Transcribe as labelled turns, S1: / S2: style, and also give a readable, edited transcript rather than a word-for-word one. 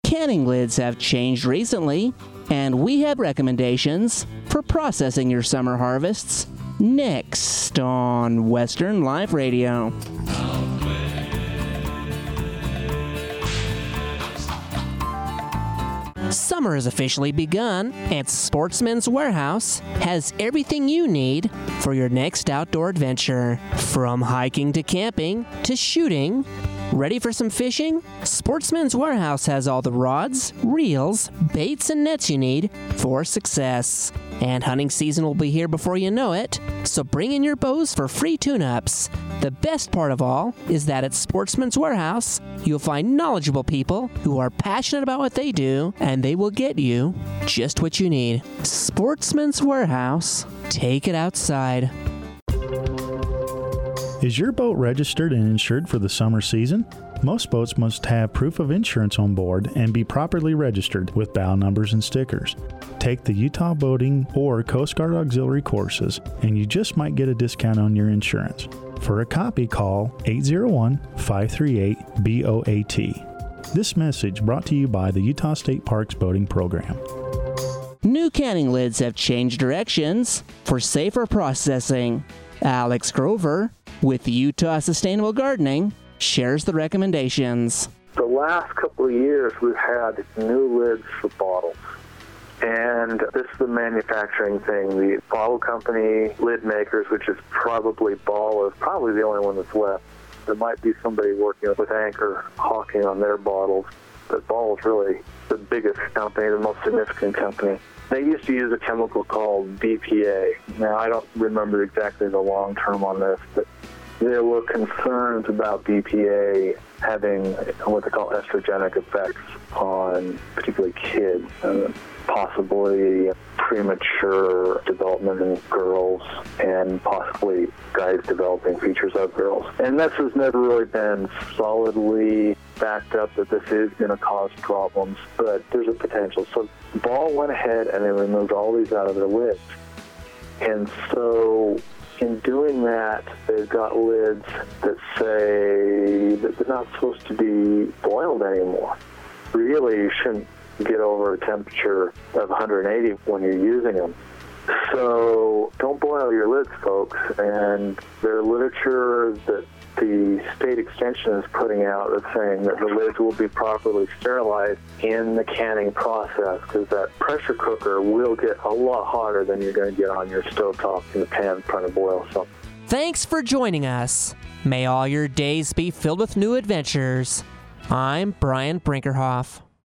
S1: Canning lids have changed recently, and we have recommendations for processing your summer harvests next on Western Life Radio. Summer has officially begun, and Sportsman's Warehouse has everything you need for your next outdoor adventure. From hiking to camping to shooting. Ready for some fishing? Sportsman's Warehouse has all the rods, reels, baits, and nets you need for success. And hunting season will be here before you know it, so bring in your bows for free tune-ups. The best part of all is that at Sportsman's Warehouse, you'll find knowledgeable people who are passionate about what they do, and they will get you just what you need. Sportsman's Warehouse. Take it outside.
S2: Is your boat registered and insured for the summer season? Most boats must have proof of insurance on board and be properly registered with bow numbers and stickers. Take the Utah Boating or Coast Guard Auxiliary courses, and you just might get a discount on your insurance. For a copy, call 801-538-BOAT. This message brought to you by the Utah State Parks Boating Program.
S1: New canning lids have changed directions for safer processing. Alex Grover with Utah Sustainable Gardening shares the recommendations.
S3: The last couple of years we've had new lids for bottles. And this is the manufacturing thing. The bottle company, lid makers, which is probably Ball, is probably the only one that's left. There might be somebody working with Anchor hawking on their bottles, but Ball is really the biggest company, the most significant company. They used to use a chemical called BPA. Now, I don't remember exactly the long term on this, but there were concerns about BPA having what they call estrogenic effects on particularly kids, possibly premature development in girls, and possibly guys developing features of girls. And this has never really been solidly backed up that this is going to cause problems, but there's a potential. So Ball went ahead and they removed all these out of their lids. And so in doing that, they've got lids that say that they're not supposed to be boiled anymore. Really, you shouldn't get over a temperature of 180 when you're using them. So don't boil your lids, folks. And there's literature that the state extension is putting out that's saying that the lids will be properly sterilized in the canning process, because that pressure cooker will get a lot hotter than you're going to get on your stovetop in the pan trying to boil something.
S1: Thanks for joining us. May all your days be filled with new adventures. I'm Brian Brinkerhoff.